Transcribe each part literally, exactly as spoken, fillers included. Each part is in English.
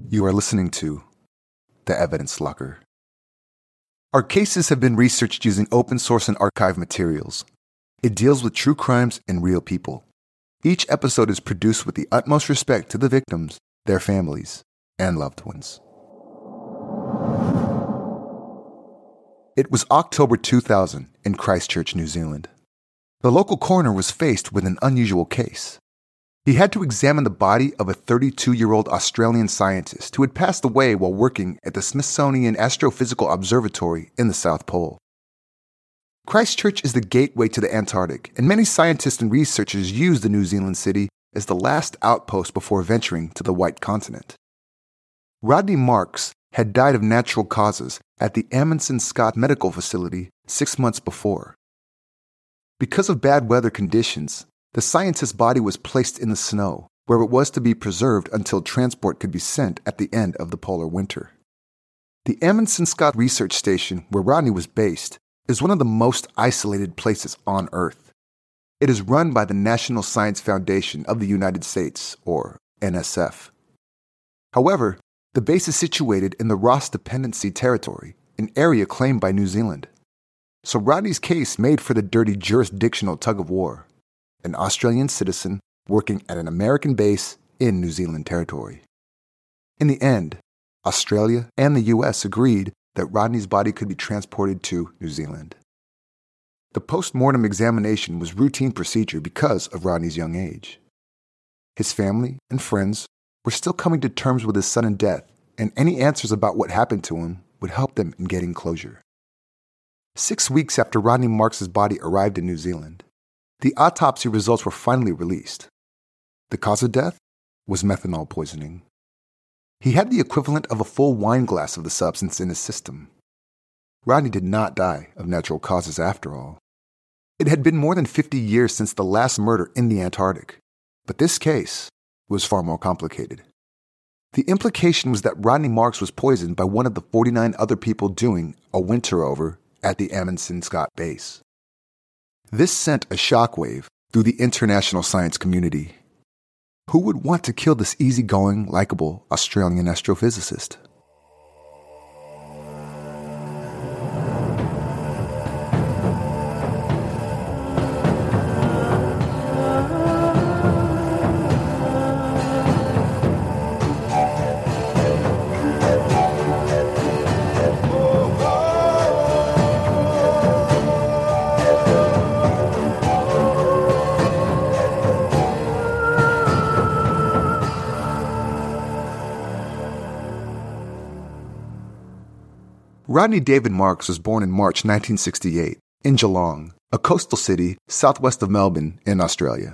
You are listening to The Evidence Locker. Our cases have been researched using open source and archive materials. It deals with true crimes and real people. Each episode is produced with the utmost respect to the victims, their families, and loved ones. It was October two thousand in Christchurch, New Zealand. The local coroner was faced with an unusual case. He had to examine the body of a thirty-two-year-old Australian scientist who had passed away while working at the Smithsonian Astrophysical Observatory in the South Pole. Christchurch is the gateway to the Antarctic, and many scientists and researchers use the New Zealand city as the last outpost before venturing to the White Continent. Rodney Marks had died of natural causes at the Amundsen Scott Medical Facility six months before. Because of bad weather conditions, the scientist's body was placed in the snow, where it was to be preserved until transport could be sent at the end of the polar winter. The Amundsen Scott Research Station, where Rodney was based, is one of the most isolated places on Earth. It is run by the National Science Foundation of the United States, or N S F. However, the base is situated in the Ross Dependency Territory, an area claimed by New Zealand. So Rodney's case made for the dirty jurisdictional tug-of-war. An Australian citizen working at an American base in New Zealand territory. In the end, Australia and the U S agreed that Rodney's body could be transported to New Zealand. The post-mortem examination was routine procedure because of Rodney's young age. His family and friends were still coming to terms with his sudden death, and any answers about what happened to him would help them in getting closure. Six weeks after Rodney Marks' body arrived in New Zealand, the autopsy results were finally released. The cause of death was methanol poisoning. He had the equivalent of a full wine glass of the substance in his system. Rodney did not die of natural causes after all. It had been more than fifty years since the last murder in the Antarctic, but this case was far more complicated. The implication was that Rodney Marks was poisoned by one of the forty-nine other people doing a winter over at the Amundsen Scott base. This sent a shockwave through the international science community. Who would want to kill this easygoing, likable Australian astrophysicist? Rodney David Marks was born in March nineteen sixty-eight in Geelong, a coastal city southwest of Melbourne in Australia.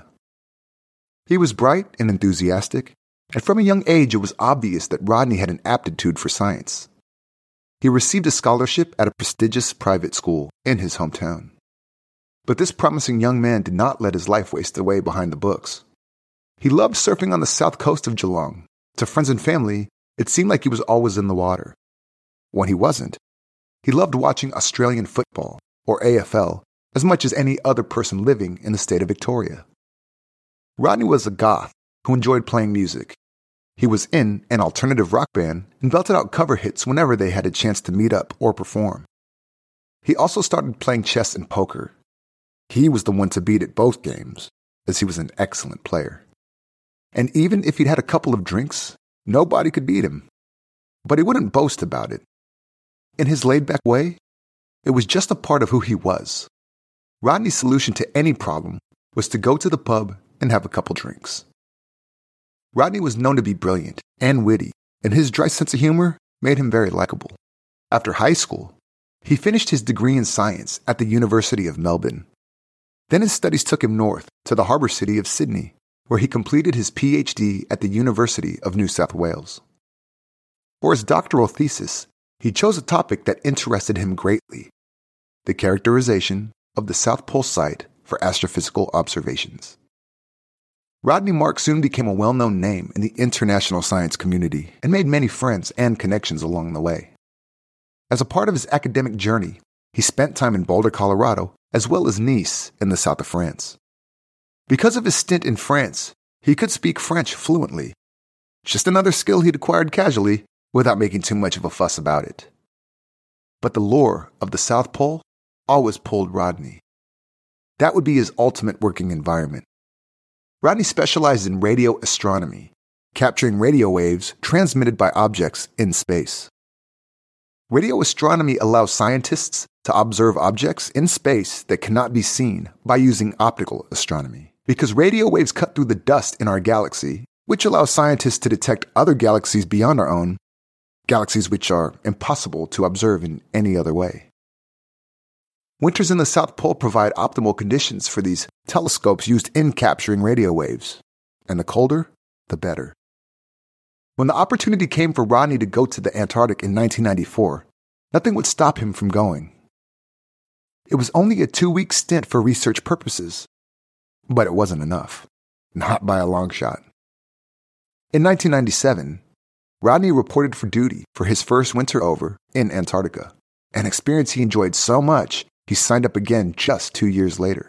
He was bright and enthusiastic, and from a young age it was obvious that Rodney had an aptitude for science. He received a scholarship at a prestigious private school in his hometown. But this promising young man did not let his life waste away behind the books. He loved surfing on the south coast of Geelong. To friends and family, it seemed like he was always in the water. When he wasn't, he loved watching Australian football, or A F L, as much as any other person living in the state of Victoria. Rodney was a goth who enjoyed playing music. He was in an alternative rock band and belted out cover hits whenever they had a chance to meet up or perform. He also started playing chess and poker. He was the one to beat at both games, as he was an excellent player. And even if he'd had a couple of drinks, nobody could beat him. But he wouldn't boast about it. In his laid-back way, it was just a part of who he was. Rodney's solution to any problem was to go to the pub and have a couple drinks. Rodney was known to be brilliant and witty, and his dry sense of humor made him very likable. After high school, he finished his degree in science at the University of Melbourne. Then his studies took him north to the harbour city of Sydney, where he completed his P H D at the University of New South Wales. For his doctoral thesis, he chose a topic that interested him greatly: the characterization of the South Pole site for astrophysical observations. Rodney Marks soon became a well-known name in the international science community and made many friends and connections along the way. As a part of his academic journey, he spent time in Boulder, Colorado, as well as Nice in the south of France. Because of his stint in France, he could speak French fluently. just another skill he'd acquired casually without making too much of a fuss about it. But the lure of the South Pole always pulled Rodney. That would be his ultimate working environment. Rodney specialized in radio astronomy, capturing radio waves transmitted by objects in space. Radio astronomy allows scientists to observe objects in space that cannot be seen by using optical astronomy, because radio waves cut through the dust in our galaxy, which allows scientists to detect other galaxies beyond our own, galaxies which are impossible to observe in any other way. Winters in the South Pole provide optimal conditions for these telescopes used in capturing radio waves, and the colder, the better. When the opportunity came for Rodney to go to the Antarctic in nineteen ninety-four, nothing would stop him from going. It was only a two-week stint for research purposes, but it wasn't enough, not by a long shot. In nineteen ninety-seven, Rodney reported for duty for his first winter over in Antarctica, an experience he enjoyed so much he signed up again just two years later.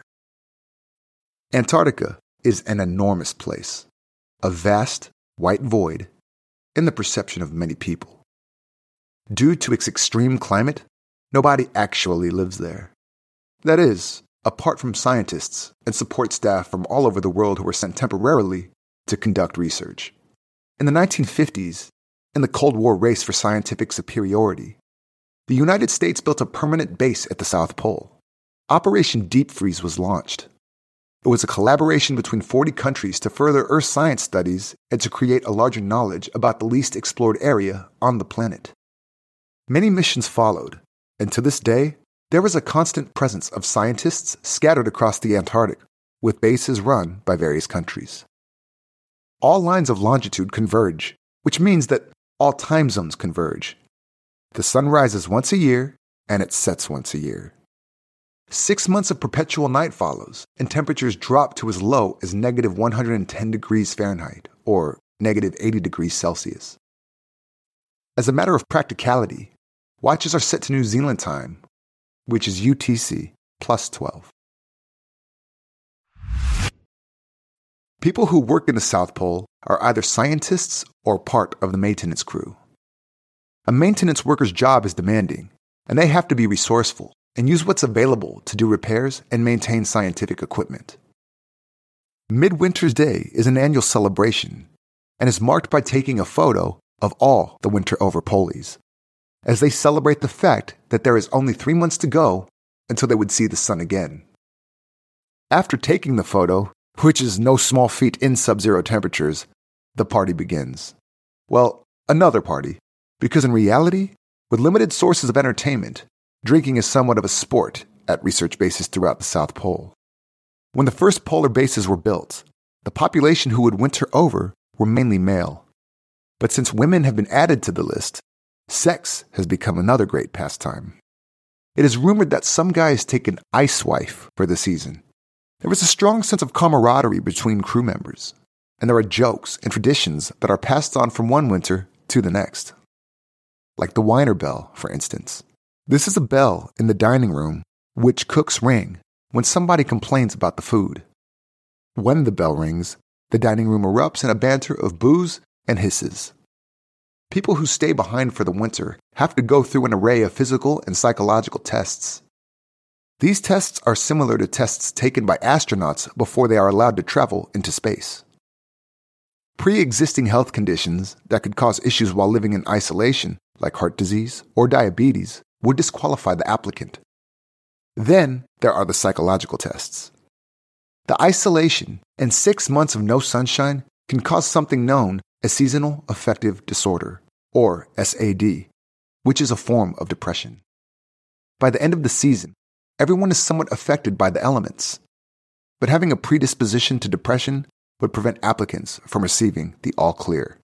Antarctica is an enormous place, a vast, white void in the perception of many people. Due to its extreme climate, nobody actually lives there. That is, apart from scientists and support staff from all over the world who were sent temporarily to conduct research. In the nineteen fifties, in the Cold War race for scientific superiority, the United States built a permanent base at the South Pole. Operation Deep Freeze was launched. It was a collaboration between forty countries to further Earth science studies and to create a larger knowledge about the least explored area on the planet. Many missions followed, and to this day, there is a constant presence of scientists scattered across the Antarctic, with bases run by various countries. All lines of longitude converge, which means that all time zones converge. The sun rises once a year, and it sets once a year. Six months of perpetual night follows, and temperatures drop to as low as negative one hundred ten degrees Fahrenheit, or negative eighty degrees Celsius. As a matter of practicality, watches are set to New Zealand time, which is U T C plus twelve. People who work in the South Pole are either scientists or part of the maintenance crew. A maintenance worker's job is demanding, and they have to be resourceful and use what's available to do repairs and maintain scientific equipment. Midwinter's Day is an annual celebration and is marked by taking a photo of all the winter over poles, as they celebrate the fact that there is only three months to go until they would see the sun again. After taking the photo, which is no small feat in sub-zero temperatures, the party begins. Well, another party, because in reality, with limited sources of entertainment, drinking is somewhat of a sport at research bases throughout the South Pole. When the first polar bases were built, the population who would winter over were mainly male. But since women have been added to the list, sex has become another great pastime. It is rumored that some guys take an ice wife for the season. There is a strong sense of camaraderie between crew members, and there are jokes and traditions that are passed on from one winter to the next. Like the whiner bell, for instance. This is a bell in the dining room which cooks ring when somebody complains about the food. When the bell rings, the dining room erupts in a banter of boos and hisses. People who stay behind for the winter have to go through an array of physical and psychological tests. These tests are similar to tests taken by astronauts before they are allowed to travel into space. Pre-existing health conditions that could cause issues while living in isolation, like heart disease or diabetes, would disqualify the applicant. Then there are the psychological tests. The isolation and six months of no sunshine can cause something known as seasonal affective disorder, or S A D, which is a form of depression. By the end of the season, everyone is somewhat affected by the elements, but having a predisposition to depression would prevent applicants from receiving the all clear.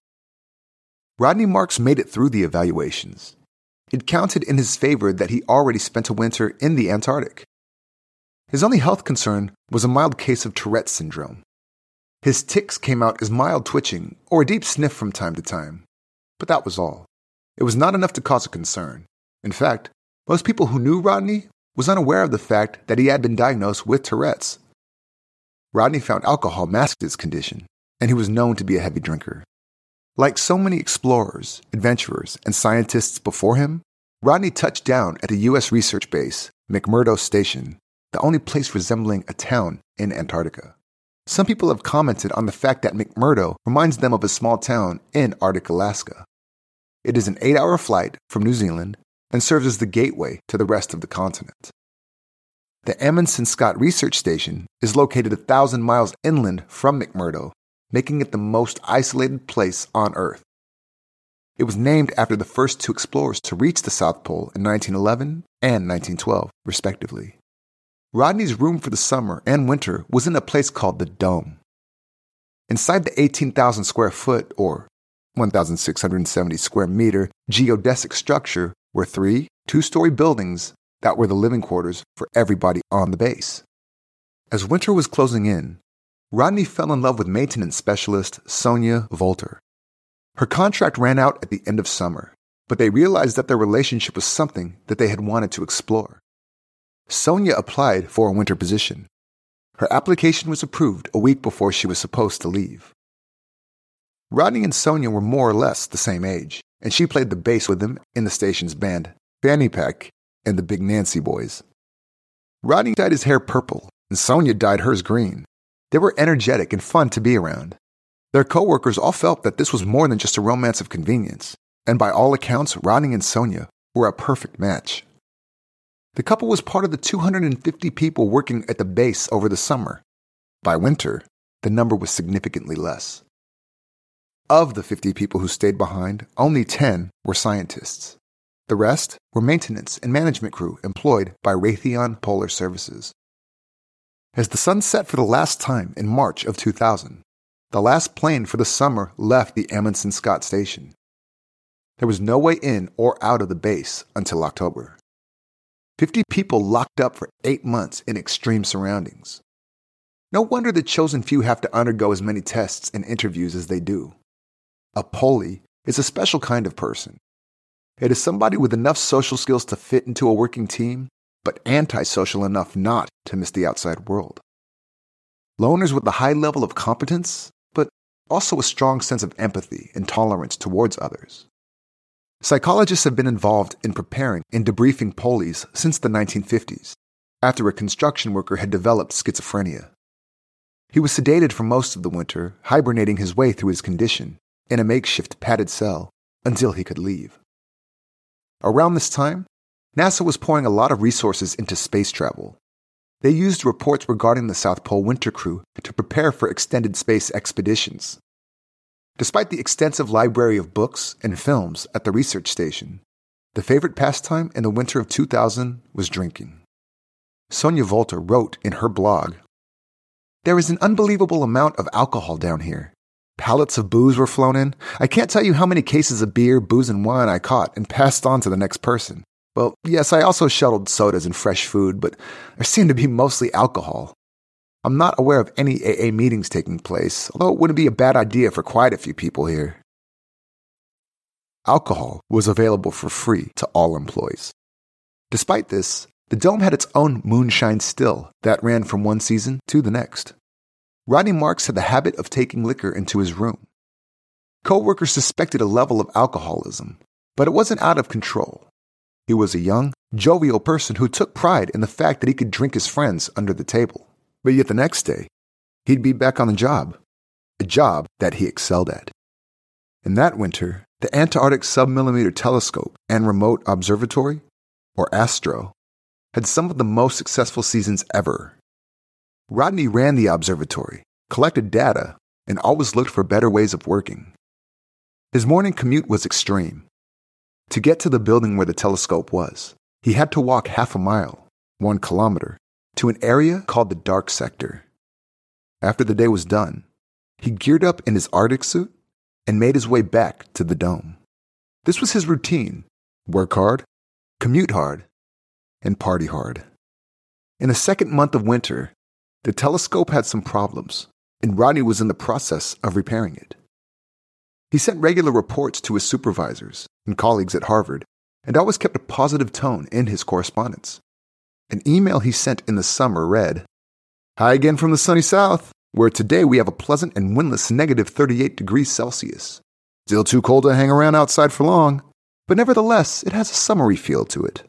Rodney Marks made it through the evaluations. It counted in his favor that he already spent a winter in the Antarctic. His only health concern was a mild case of Tourette's syndrome. His tics came out as mild twitching or a deep sniff from time to time, but that was all. It was not enough to cause a concern. In fact, most people who knew Rodney was unaware of the fact that he had been diagnosed with Tourette's. Rodney found alcohol masked his condition, and he was known to be a heavy drinker. Like so many explorers, adventurers, and scientists before him, Rodney touched down at the U S research base, McMurdo Station, the only place resembling a town in Antarctica. Some people have commented on the fact that McMurdo reminds them of a small town in Arctic Alaska. It is an eight-hour flight from New Zealand and serves as the gateway to the rest of the continent. The Amundsen Scott Research Station is located a thousand miles inland from McMurdo, making it the most isolated place on Earth. It was named after the first two explorers to reach the South Pole in nineteen eleven and nineteen twelve, respectively. Rodney's room for the summer and winter was in a place called the Dome. Inside the eighteen thousand square foot, or one thousand six hundred seventy square meter, geodesic structure were three two-story buildings that were the living quarters for everybody on the base. As winter was closing in, Rodney fell in love with maintenance specialist Sonia Volter. Her contract ran out at the end of summer, but they realized that their relationship was something that they had wanted to explore. Sonia applied for a winter position. Her application was approved a week before she was supposed to leave. Rodney and Sonia were more or less the same age, and she played the bass with them in the station's band, Fanny Pack and the Big Nancy Boys. Rodney dyed his hair purple, and Sonia dyed hers green. They were energetic and fun to be around. Their co-workers all felt that this was more than just a romance of convenience, and by all accounts, Rodney and Sonia were a perfect match. The couple was part of the two hundred fifty people working at the base over the summer. By winter, the number was significantly less. Of the fifty people who stayed behind, only ten were scientists. The rest were maintenance and management crew employed by Raytheon Polar Services. As the sun set for the last time in March of two thousand, the last plane for the summer left the Amundsen Scott Station. There was no way in or out of the base until October. Fifty people locked up for eight months in extreme surroundings. No wonder the chosen few have to undergo as many tests and interviews as they do. A Polly is a special kind of person. It is somebody with enough social skills to fit into a working team, but antisocial enough not to miss the outside world. Loners with a high level of competence, but also a strong sense of empathy and tolerance towards others. Psychologists have been involved in preparing and debriefing Pollies since the nineteen fifties, after a construction worker had developed schizophrenia. He was sedated for most of the winter, hibernating his way through his condition in a makeshift padded cell until he could leave. Around this time, NASA was pouring a lot of resources into space travel. They used reports regarding the South Pole winter crew to prepare for extended space expeditions. Despite the extensive library of books and films at the research station, the favorite pastime in the winter of two thousand was drinking. Sonia Volter wrote in her blog, "There is an unbelievable amount of alcohol down here. Pallets of booze were flown in. I can't tell you how many cases of beer, booze, and wine I caught and passed on to the next person. Well, yes, I also shuttled sodas and fresh food, but there seemed to be mostly alcohol. I'm not aware of any A A meetings taking place, although it wouldn't be a bad idea for quite a few people here." Alcohol was available for free to all employees. Despite this, the Dome had its own moonshine still that ran from one season to the next. Rodney Marks had the habit of taking liquor into his room. Co-workers suspected a level of alcoholism, but it wasn't out of control. He was a young, jovial person who took pride in the fact that he could drink his friends under the table. But yet the next day, he'd be back on the job, a job that he excelled at. In that winter, the Antarctic Submillimeter Telescope and Remote Observatory, or ASTRO, had some of the most successful seasons ever. Rodney ran the observatory, collected data, and always looked for better ways of working. His morning commute was extreme. To get to the building where the telescope was, he had to walk half a mile, one kilometer, to an area called the Dark Sector. After the day was done, he geared up in his Arctic suit and made his way back to the Dome. This was his routine: work hard, commute hard, and party hard. In the second month of winter, the telescope had some problems, and Rodney was in the process of repairing it. He sent regular reports to his supervisors and colleagues at Harvard, and always kept a positive tone in his correspondence. An email he sent in the summer read, "Hi again from the sunny south, where today we have a pleasant and windless negative thirty-eight degrees Celsius. Still too cold to hang around outside for long, but nevertheless, it has a summery feel to it.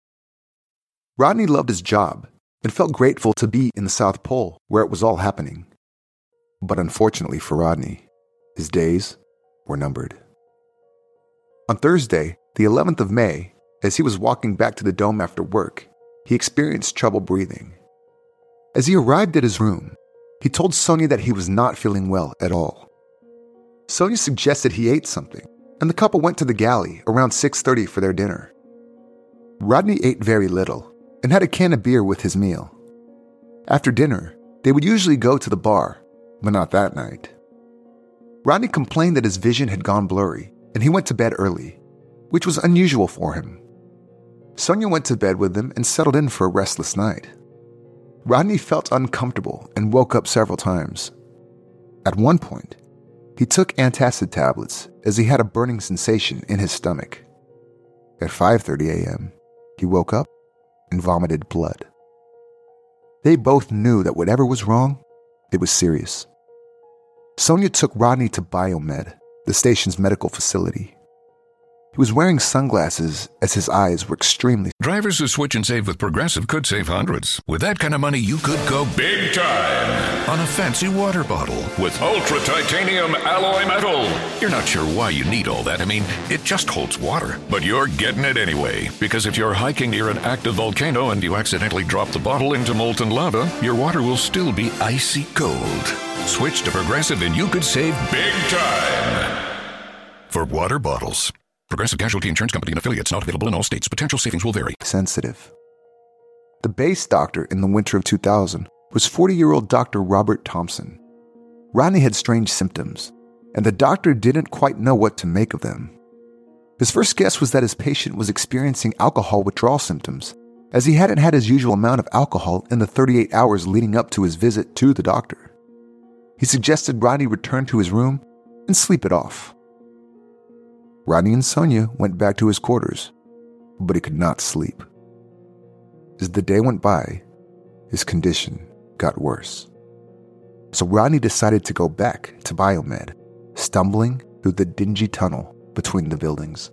Rodney loved his job and felt grateful to be in the South Pole where it was all happening. But unfortunately for Rodney, his days were numbered. On Thursday, the eleventh of May, as he was walking back to the dome after work, he experienced trouble breathing. As he arrived at his room, he told Sonia that he was not feeling well at all. Sonia suggested he ate something, and the couple went to the galley around six thirty for their dinner. Rodney ate very little and had a can of beer with his meal. After dinner, they would usually go to the bar, but not that night. Rodney complained that his vision had gone blurry, and he went to bed early, which was unusual for him. Sonia went to bed with him and settled in for a restless night. Rodney felt uncomfortable and woke up several times. At one point, he took antacid tablets as he had a burning sensation in his stomach. At five thirty a.m., he woke up and vomited blood. They both knew that whatever was wrong, it was serious. Sonia took Rodney to Biomed, the station's medical facility. He was wearing sunglasses as his eyes were extremely... Drivers who switch and save with Progressive could save hundreds. With that kind of money, you could go big time on a fancy water bottle with ultra titanium alloy metal. You're not sure why you need all that. I mean, it just holds water. But you're getting it anyway. Because if you're hiking near an active volcano and you accidentally drop the bottle into molten lava, your water will still be icy cold. Switch to Progressive and you could save big time. For water bottles. Progressive Casualty Insurance Company and affiliates, not available in all states. Potential savings will vary. Sensitive. The base doctor in the winter of two thousand was forty-year-old Doctor Robert Thompson. Rodney had strange symptoms, and the doctor didn't quite know what to make of them. His first guess was that his patient was experiencing alcohol withdrawal symptoms, as he hadn't had his usual amount of alcohol in the thirty-eight hours leading up to his visit to the doctor. He suggested Rodney return to his room and sleep it off. Rodney and Sonia went back to his quarters, but he could not sleep. As the day went by, his condition got worse. So Rodney decided to go back to Biomed, stumbling through the dingy tunnel between the buildings.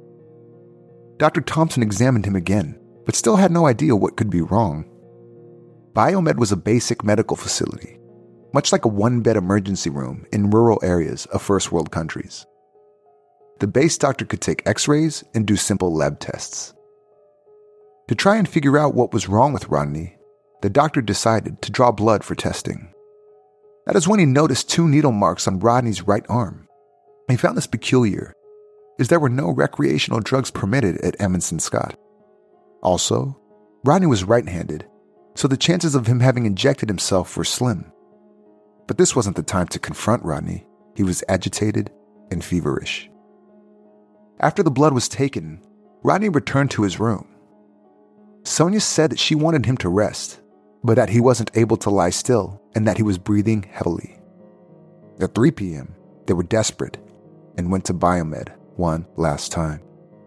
Doctor Thompson examined him again, but still had no idea what could be wrong. Biomed was a basic medical facility, much like a one-bed emergency room in rural areas of first world countries. The base doctor could take x-rays and do simple lab tests. To try and figure out what was wrong with Rodney, the doctor decided to draw blood for testing. That is when he noticed two needle marks on Rodney's right arm. He found this peculiar, as there were no recreational drugs permitted at Edmondson Scott. Also, Rodney was right-handed, so the chances of him having injected himself were slim. But this wasn't the time to confront Rodney. He was agitated and feverish. After the blood was taken, Rodney returned to his room. Sonia said that she wanted him to rest, but that he wasn't able to lie still and that he was breathing heavily. At three p.m., they were desperate and went to Biomed one last time.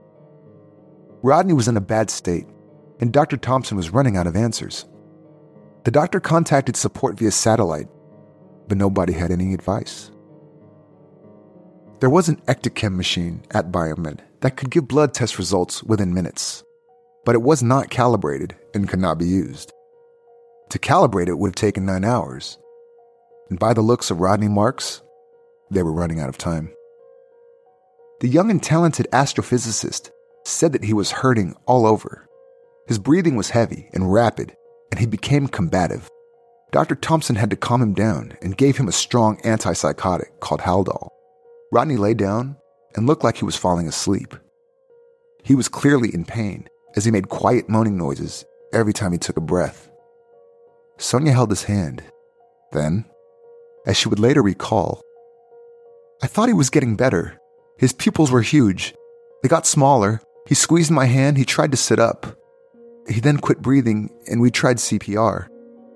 Rodney was in a bad state, and Doctor Thompson was running out of answers. The doctor contacted support via satellite, but nobody had any advice. There was an Ectochem machine at Biomed that could give blood test results within minutes, but it was not calibrated and could not be used. To calibrate it would have taken nine hours, and by the looks of Rodney Marks, they were running out of time. The young and talented astrophysicist said that he was hurting all over. His breathing was heavy and rapid, and he became combative. Doctor Thompson had to calm him down and gave him a strong antipsychotic called Haldol. Rodney lay down and looked like he was falling asleep. He was clearly in pain as he made quiet moaning noises every time he took a breath. Sonia held his hand. Then, as she would later recall, I thought he was getting better. His pupils were huge. They got smaller. He squeezed my hand. He tried to sit up. He then quit breathing, and we tried C P R.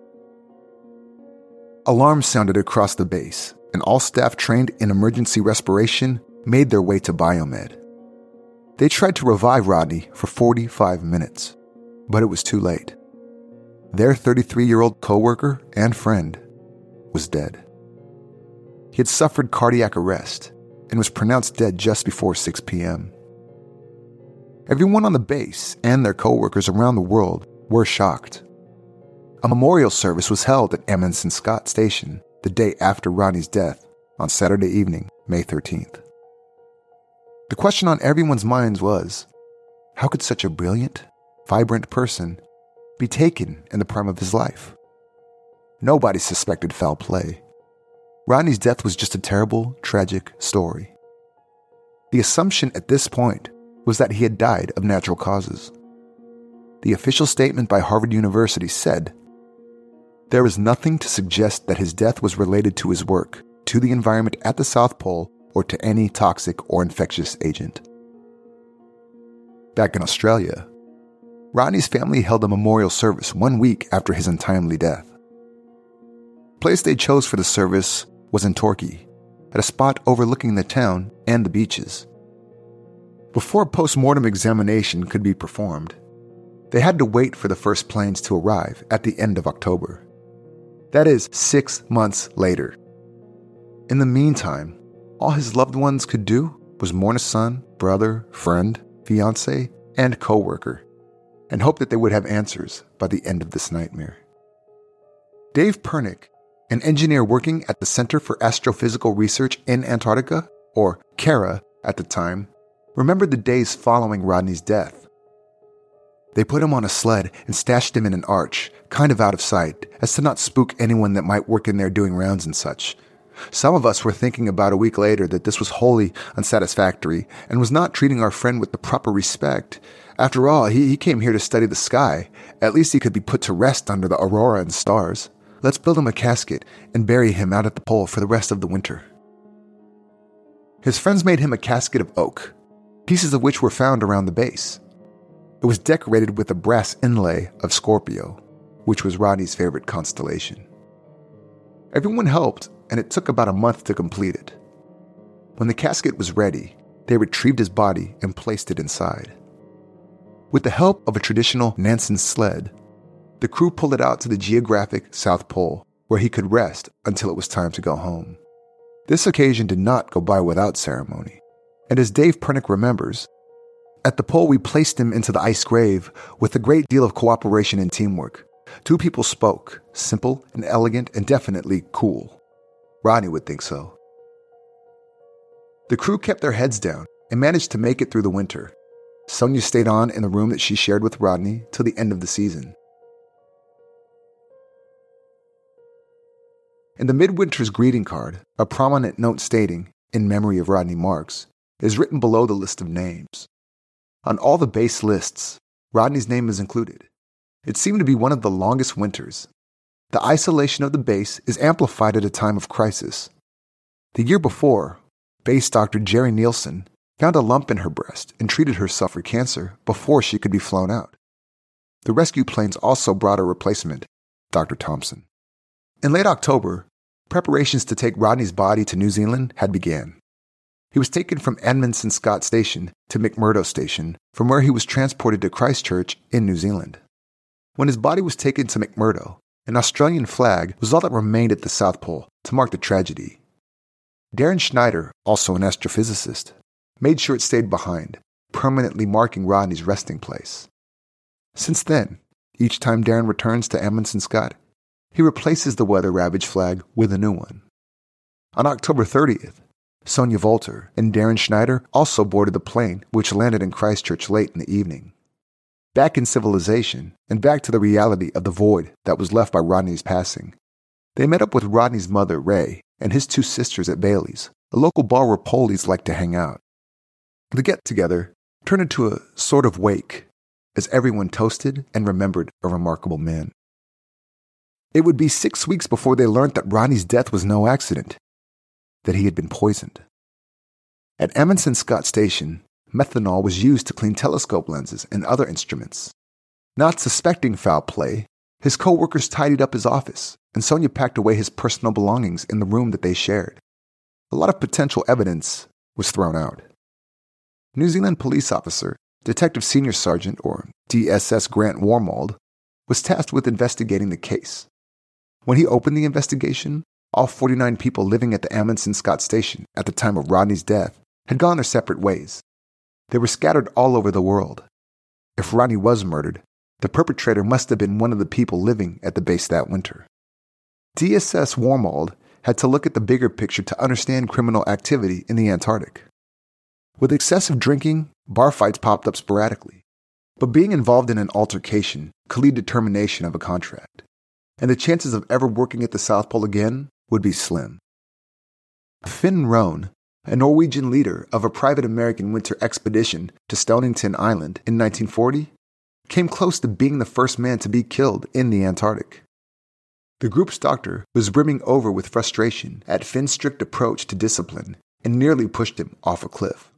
Alarms sounded across the base, and all staff trained in emergency respiration made their way to Biomed. They tried to revive Rodney for forty-five minutes, but it was too late. Their thirty-three-year-old coworker and friend was dead. He had suffered cardiac arrest, and was pronounced dead just before six p.m. Everyone on the base and their co-workers around the world were shocked. A memorial service was held at Amundsen Scott Station the day after Rodney's death on Saturday evening, May thirteenth. The question on everyone's minds was, how could such a brilliant, vibrant person be taken in the prime of his life? Nobody suspected foul play. Rodney's death was just a terrible, tragic story. The assumption at this point was that he had died of natural causes. The official statement by Harvard University said, "There is nothing to suggest that his death was related to his work, to the environment at the South Pole, or to any toxic or infectious agent." Back in Australia, Rodney's family held a memorial service one week after his untimely death. The place they chose for the service was in Torquay, at a spot overlooking the town and the beaches. Before a post-mortem examination could be performed, they had to wait for the first planes to arrive at the end of October. That is six months later. In the meantime, all his loved ones could do was mourn a son, brother, friend, fiancé, and co-worker, and hope that they would have answers by the end of this nightmare. Dave Pernick, an engineer working at the Center for Astrophysical Research in Antarctica, or CARA at the time, remembered the days following Rodney's death. They put him on a sled and stashed him in an arch, kind of out of sight, as to not spook anyone that might work in there doing rounds and such. Some of us were thinking about a week later that this was wholly unsatisfactory and was not treating our friend with the proper respect. After all, he, he came here to study the sky. At least he could be put to rest under the aurora and stars. Let's build him a casket and bury him out at the pole for the rest of the winter. His friends made him a casket of oak, pieces of which were found around the base. It was decorated with a brass inlay of Scorpio, which was Rodney's favorite constellation. Everyone helped, and it took about a month to complete it. When the casket was ready, they retrieved his body and placed it inside. With the help of a traditional Nansen sled, the crew pulled it out to the geographic South Pole, where he could rest until it was time to go home. This occasion did not go by without ceremony, and as Dave Pernick remembers, at the pole we placed him into the ice grave with a great deal of cooperation and teamwork. Two people spoke, simple and elegant and definitely cool. Rodney would think so. The crew kept their heads down and managed to make it through the winter. Sonia stayed on in the room that she shared with Rodney till the end of the season. In the midwinter's greeting card, a prominent note stating, "In memory of Rodney Marks," is written below the list of names. On all the base lists, Rodney's name is included. It seemed to be one of the longest winters. The isolation of the base is amplified at a time of crisis. The year before, base doctor Jerry Nielsen found a lump in her breast and treated herself for cancer before she could be flown out. The rescue planes also brought a replacement, Doctor Thompson. In late October, preparations to take Rodney's body to New Zealand had begun. He was taken from Amundsen Scott Station to McMurdo Station, from where he was transported to Christchurch in New Zealand. When his body was taken to McMurdo, an Australian flag was all that remained at the South Pole to mark the tragedy. Darren Schneider, also an astrophysicist, made sure it stayed behind, permanently marking Rodney's resting place. Since then, each time Darren returns to Amundsen Scott, he replaces the weather-ravaged flag with a new one. On October thirtieth, Sonia Volter and Darren Schneider also boarded the plane, which landed in Christchurch late in the evening. Back in civilization, and back to the reality of the void that was left by Rodney's passing, they met up with Rodney's mother, Ray, and his two sisters at Bailey's, a local bar where Polies liked to hang out. The get-together turned into a sort of wake, as everyone toasted and remembered a remarkable man. It would be six weeks before they learned that Rodney's death was no accident, that he had been poisoned. At Amundsen Scott Station, methanol was used to clean telescope lenses and other instruments. Not suspecting foul play, his co-workers tidied up his office, and Sonia packed away his personal belongings in the room that they shared. A lot of potential evidence was thrown out. New Zealand police officer, Detective Senior Sergeant, or D S S Grant Warmold, was tasked with investigating the case. When he opened the investigation, all forty-nine people living at the Amundsen Scott Station at the time of Rodney's death had gone their separate ways. They were scattered all over the world. If Rodney was murdered, the perpetrator must have been one of the people living at the base that winter. D S S Wormald had to look at the bigger picture to understand criminal activity in the Antarctic. With excessive drinking, bar fights popped up sporadically, but being involved in an altercation could lead to termination of a contract, and the chances of ever working at the South Pole again would be slim. Finn Rohn, a Norwegian leader of a private American winter expedition to Stonington Island in nineteen forty, came close to being the first man to be killed in the Antarctic. The group's doctor was brimming over with frustration at Finn's strict approach to discipline and nearly pushed him off a cliff.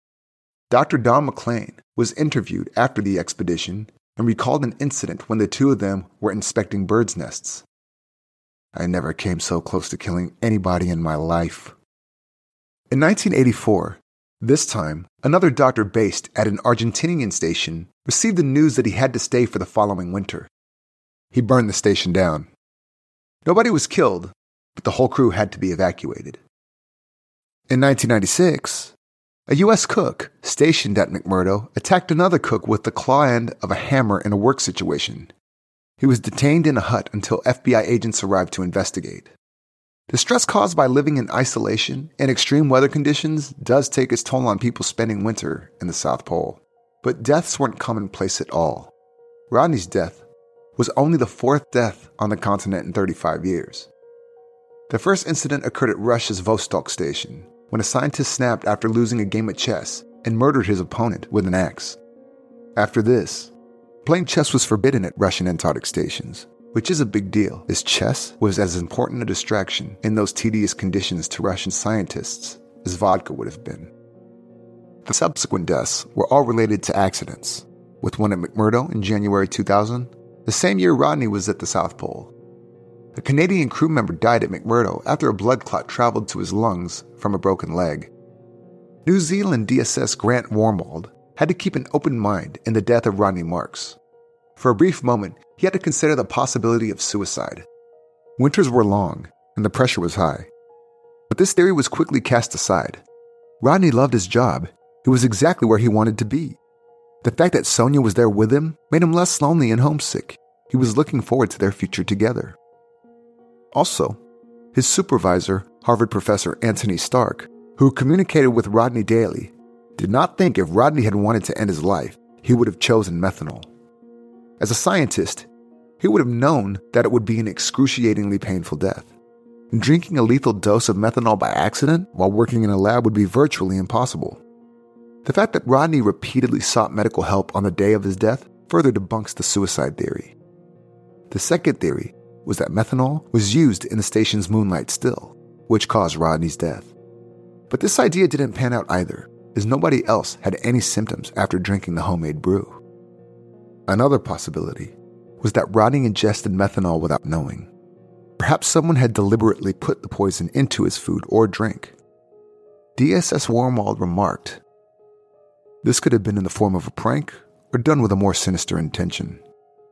Doctor Don McLean was interviewed after the expedition and recalled an incident when the two of them were inspecting birds' nests. "I never came so close to killing anybody in my life." In nineteen eighty-four, this time, another doctor based at an Argentinian station received the news that he had to stay for the following winter. He burned the station down. Nobody was killed, but the whole crew had to be evacuated. In nineteen ninety-six, a U S cook stationed at McMurdo attacked another cook with the claw end of a hammer in a work situation. He was detained in a hut until F B I agents arrived to investigate. The stress caused by living in isolation and extreme weather conditions does take its toll on people spending winter in the South Pole. But deaths weren't commonplace at all. Rodney's death was only the fourth death on the continent in thirty-five years. The first incident occurred at Russia's Vostok station, when a scientist snapped after losing a game of chess and murdered his opponent with an axe. After this, playing chess was forbidden at Russian Antarctic stations, which is a big deal, as chess was as important a distraction in those tedious conditions to Russian scientists as vodka would have been. The subsequent deaths were all related to accidents, with one at McMurdo in January two thousand, the same year Rodney was at the South Pole. A Canadian crew member died at McMurdo after a blood clot traveled to his lungs from a broken leg. New Zealand D S S Grant Wormald had to keep an open mind in the death of Rodney Marks. For a brief moment, he had to consider the possibility of suicide. Winters were long, and the pressure was high. But this theory was quickly cast aside. Rodney loved his job. It was exactly where he wanted to be. The fact that Sonia was there with him made him less lonely and homesick. He was looking forward to their future together. Also, his supervisor, Harvard professor Anthony Stark, who communicated with Rodney daily, did not think if Rodney had wanted to end his life, he would have chosen methanol. As a scientist, he would have known that it would be an excruciatingly painful death. Drinking a lethal dose of methanol by accident while working in a lab would be virtually impossible. The fact that Rodney repeatedly sought medical help on the day of his death further debunks the suicide theory. The second theory was that methanol was used in the station's moonlight still, which caused Rodney's death. But this idea didn't pan out either, as nobody else had any symptoms after drinking the homemade brew. Another possibility was that Rodney ingested methanol without knowing. Perhaps someone had deliberately put the poison into his food or drink. D S S Wormald remarked, "This could have been in the form of a prank or done with a more sinister intention."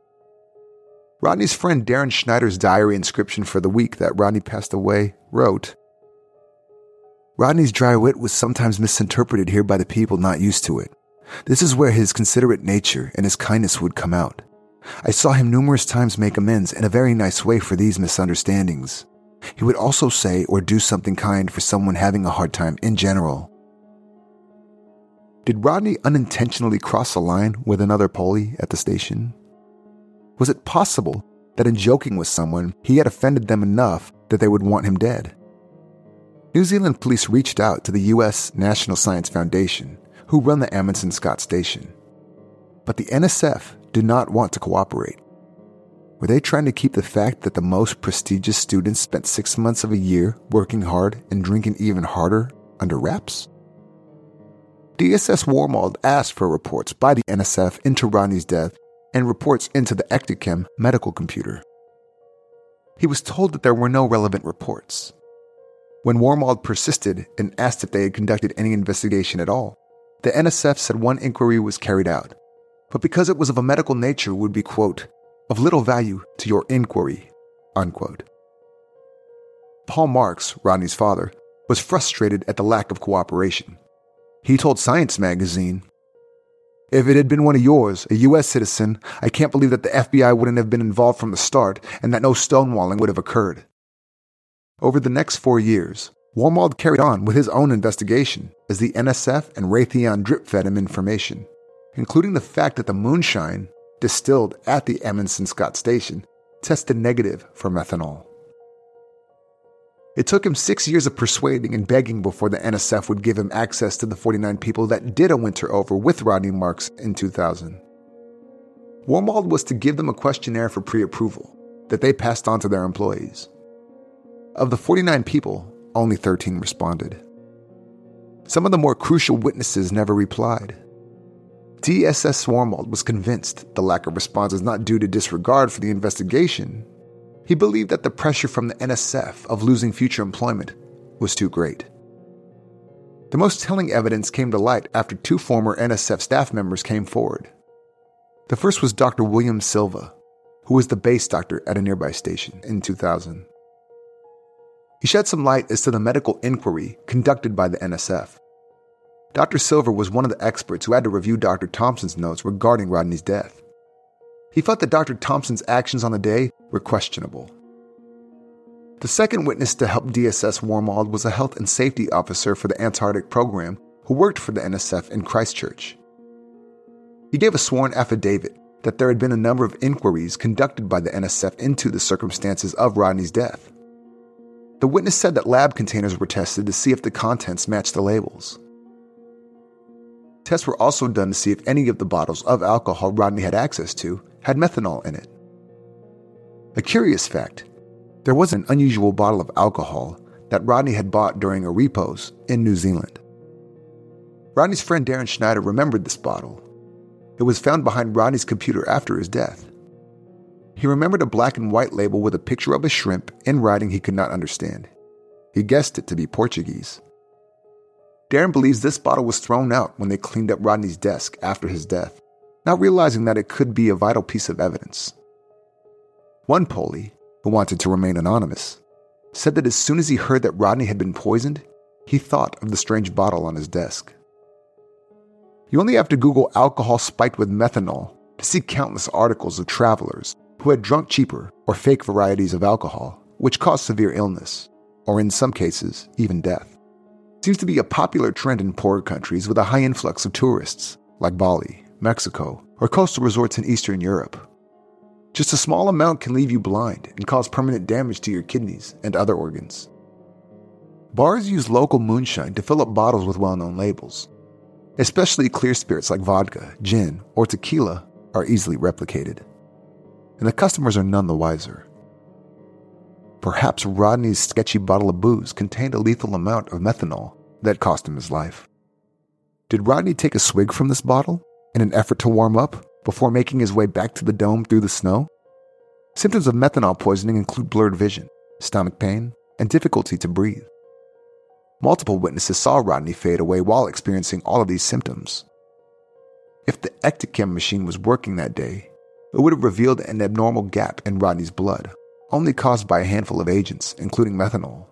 Rodney's friend Darren Schneider's diary inscription for the week that Rodney passed away wrote, "Rodney's dry wit was sometimes misinterpreted here by the people not used to it. This is where his considerate nature and his kindness would come out. I saw him numerous times make amends in a very nice way for these misunderstandings. He would also say or do something kind for someone having a hard time in general." Did Rodney unintentionally cross a line with another Poley at the station? Was it possible that in joking with someone, he had offended them enough that they would want him dead? New Zealand police reached out to the U S National Science Foundation, who run the Amundsen Scott Station. But the N S F did not want to cooperate. Were they trying to keep the fact that the most prestigious students spent six months of a year working hard and drinking even harder under wraps? D S S Wormald asked for reports by the N S F into Rodney's death and reports into the Ectochem medical computer. He was told that there were no relevant reports. When Wormald persisted and asked if they had conducted any investigation at all, the N S F said one inquiry was carried out, but because it was of a medical nature would be, quote, "of little value to your inquiry," unquote. Paul Marks, Rodney's father, was frustrated at the lack of cooperation. He told Science magazine, "If it had been one of yours, a U S citizen, I can't believe that the F B I wouldn't have been involved from the start and that no stonewalling would have occurred." Over the next four years, Wormald carried on with his own investigation as the N S F and Raytheon drip-fed him information, including the fact that the moonshine, distilled at the Amundsen-Scott station, tested negative for methanol. It took him six years of persuading and begging before the N S F would give him access to the forty-nine people that did a winter over with Rodney Marks in two thousand. Wormald was to give them a questionnaire for pre-approval that they passed on to their employees. Of the forty-nine people, only thirteen responded. Some of the more crucial witnesses never replied. D S S Wormald was convinced the lack of response is not due to disregard for the investigation. He believed that the pressure from the N S F of losing future employment was too great. The most telling evidence came to light after two former N S F staff members came forward. The first was Doctor William Silva, who was the base doctor at a nearby station in two thousand. He shed some light as to the medical inquiry conducted by the N S F. Doctor Silver was one of the experts who had to review Doctor Thompson's notes regarding Rodney's death. He felt that Doctor Thompson's actions on the day were questionable. The second witness to help D S S Wormald was a health and safety officer for the Antarctic program who worked for the N S F in Christchurch. He gave a sworn affidavit that there had been a number of inquiries conducted by the N S F into the circumstances of Rodney's death. The witness said that lab containers were tested to see if the contents matched the labels. Tests were also done to see if any of the bottles of alcohol Rodney had access to had methanol in it. A curious fact, there was an unusual bottle of alcohol that Rodney had bought during a repose in New Zealand. Rodney's friend Darren Schneider remembered this bottle. It was found behind Rodney's computer after his death. He remembered a black and white label with a picture of a shrimp in writing he could not understand. He guessed it to be Portuguese. Darren believes this bottle was thrown out when they cleaned up Rodney's desk after his death, not realizing that it could be a vital piece of evidence. One Polly, who wanted to remain anonymous, said that as soon as he heard that Rodney had been poisoned, he thought of the strange bottle on his desk. You only have to Google alcohol spiked with methanol to see countless articles of travelers who had drunk cheaper or fake varieties of alcohol, which caused severe illness, or in some cases, even death. It seems to be a popular trend in poorer countries with a high influx of tourists, like Bali, Mexico, or coastal resorts in Eastern Europe. Just a small amount can leave you blind and cause permanent damage to your kidneys and other organs. Bars use local moonshine to fill up bottles with well-known labels. Especially clear spirits like vodka, gin, or tequila are easily replicated. And the customers are none the wiser. Perhaps Rodney's sketchy bottle of booze contained a lethal amount of methanol that cost him his life. Did Rodney take a swig from this bottle in an effort to warm up before making his way back to the dome through the snow? Symptoms of methanol poisoning include blurred vision, stomach pain, and difficulty to breathe. Multiple witnesses saw Rodney fade away while experiencing all of these symptoms. If the Ectochem machine was working that day, it would have revealed an abnormal gap in Rodney's blood, only caused by a handful of agents, including methanol.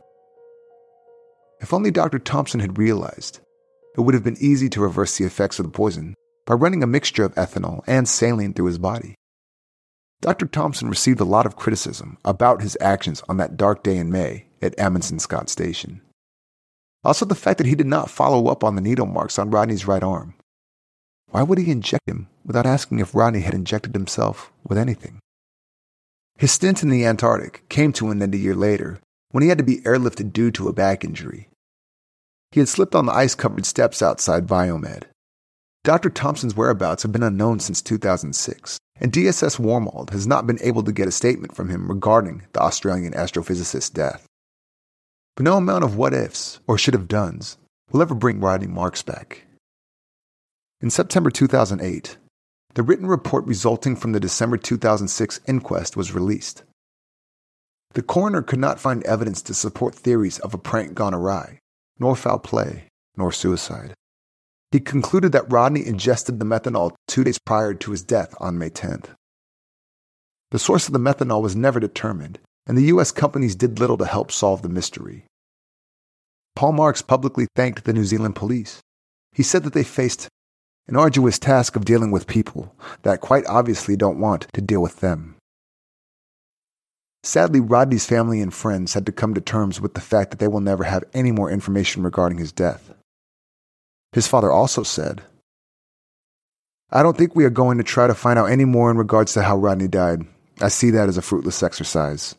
If only Doctor Thompson had realized, it would have been easy to reverse the effects of the poison by running a mixture of ethanol and saline through his body. Doctor Thompson received a lot of criticism about his actions on that dark day in May at Amundsen-Scott Station. Also the fact that he did not follow up on the needle marks on Rodney's right arm. Why would he inject him without asking if Rodney had injected himself with anything? His stint in the Antarctic came to an end a year later when he had to be airlifted due to a back injury. He had slipped on the ice-covered steps outside Biomed. Doctor Thompson's whereabouts have been unknown since two thousand six, and D S S Wormald has not been able to get a statement from him regarding the Australian astrophysicist's death. But no amount of what-ifs or should-have-dones will ever bring Rodney Marks back. In September two thousand eight, the written report resulting from the December two thousand six inquest was released. The coroner could not find evidence to support theories of a prank gone awry, nor foul play, nor suicide. He concluded that Rodney ingested the methanol two days prior to his death on May tenth. The source of the methanol was never determined, and the U S companies did little to help solve the mystery. Paul Marks publicly thanked the New Zealand police. He said that they faced an arduous task of dealing with people that quite obviously don't want to deal with them. Sadly, Rodney's family and friends had to come to terms with the fact that they will never have any more information regarding his death. His father also said, "I don't think we are going to try to find out any more in regards to how Rodney died. I see that as a fruitless exercise."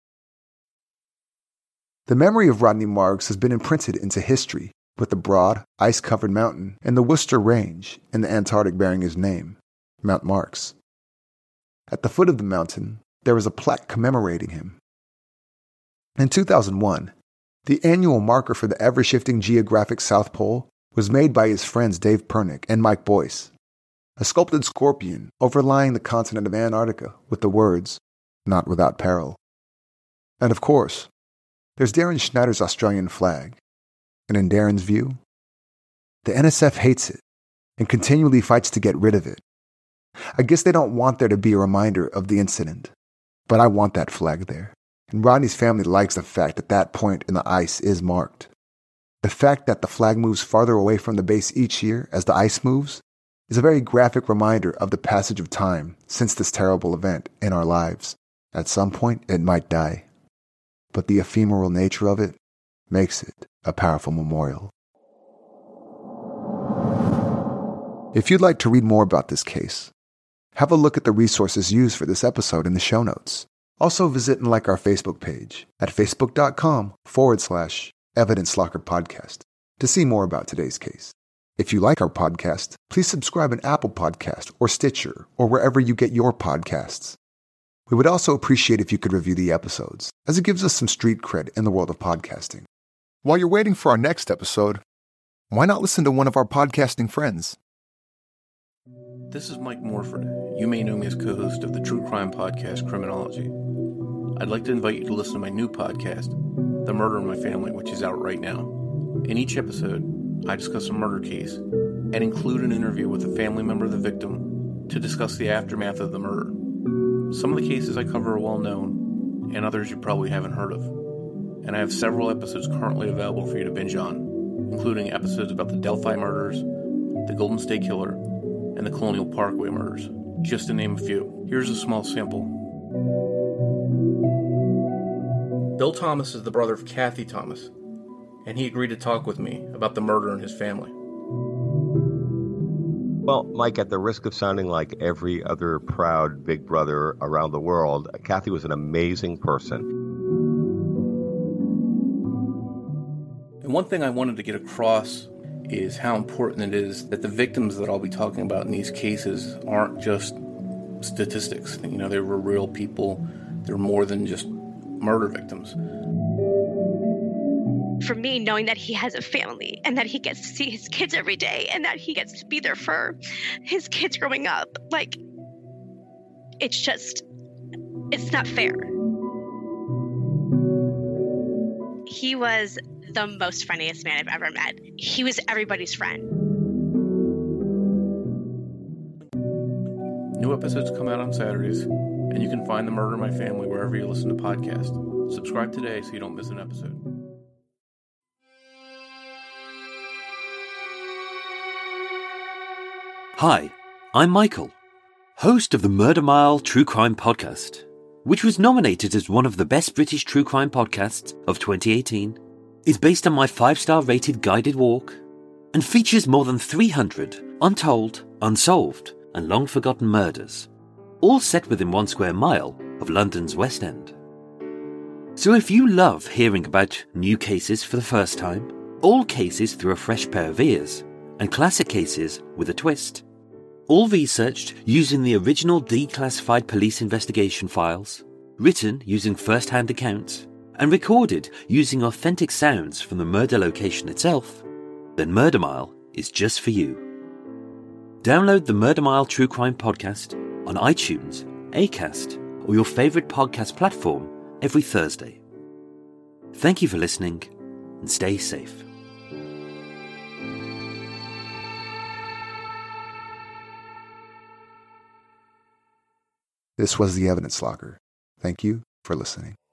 The memory of Rodney Marks has been imprinted into history with the broad, ice-covered mountain in the Worcester Range in the Antarctic bearing his name, Mount Marks. At the foot of the mountain, there is a plaque commemorating him. In two thousand one, the annual marker for the ever-shifting geographic South Pole was made by his friends Dave Pernick and Mike Boyce, a sculpted scorpion overlying the continent of Antarctica with the words, "Not without peril." And of course, there's Darren Schneider's Australian flag. And in Darren's view, the N S F hates it and continually fights to get rid of it. I guess they don't want there to be a reminder of the incident, but I want that flag there. And Rodney's family likes the fact that that point in the ice is marked. The fact that the flag moves farther away from the base each year as the ice moves is a very graphic reminder of the passage of time since this terrible event in our lives. At some point, it might die, but the ephemeral nature of it makes it a powerful memorial. If you'd like to read more about this case, have a look at the resources used for this episode in the show notes. Also visit and like our Facebook page at facebook.com forward slash Evidence Locker Podcast to see more about today's case. If you like our podcast, please subscribe in Apple Podcast or Stitcher or wherever you get your podcasts. We would also appreciate if you could review the episodes, as it gives us some street cred in the world of podcasting. While you're waiting for our next episode, why not listen to one of our podcasting friends? This is Mike Morford. You may know me as co-host of the true crime podcast Criminology. I'd like to invite you to listen to my new podcast, The Murder in My Family, which is out right now. In each episode, I discuss a murder case and include an interview with a family member of the victim to discuss the aftermath of the murder. Some of the cases I cover are well known, and others you probably haven't heard of. And I have several episodes currently available for you to binge on, including episodes about the Delphi murders, the Golden State Killer, and the Colonial Parkway murders, just to name a few. Here's a small sample. Bill Thomas is the brother of Kathy Thomas, and he agreed to talk with me about the murder in his family. Well, Mike, at the risk of sounding like every other proud big brother around the world, Kathy was an amazing person. And one thing I wanted to get across is how important it is that the victims that I'll be talking about in these cases aren't just statistics. You know, they were real people. They're more than just murder victims. For me, knowing that he has a family and that he gets to see his kids every day and that he gets to be there for his kids growing up, like, it's just, it's not fair. He was the most friendliest man I've ever met. He was everybody's friend. New episodes come out on Saturdays, and you can find The Murder in My Family wherever you listen to podcasts. Subscribe today so you don't miss an episode. Hi, I'm Michael, host of the Murder Mile True Crime Podcast, which was nominated as one of the best British true crime podcasts of twenty eighteen, is based on my five-star rated guided walk, and features more than three hundred untold, unsolved, and long-forgotten murders, all set within one square mile of London's West End. So if you love hearing about new cases for the first time, old cases through a fresh pair of ears, and classic cases with a twist, all researched using the original declassified police investigation files, written using first-hand accounts, and recorded using authentic sounds from the murder location itself, then Murder Mile is just for you. Download the Murder Mile True Crime Podcast on iTunes, Acast, or your favourite podcast platform every Thursday. Thank you for listening, and stay safe. This was the Evidence Locker. Thank you for listening.